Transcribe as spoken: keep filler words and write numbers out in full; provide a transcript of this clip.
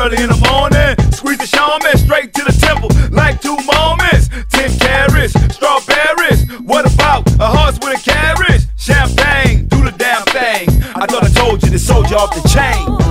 early in the morning. Squeeze the shaman straight to the temple like two moments. Ten carats, strawberries. What about a horse with a carriage? Champagne, do the damn thing. I thought I told you to soldier off the chain.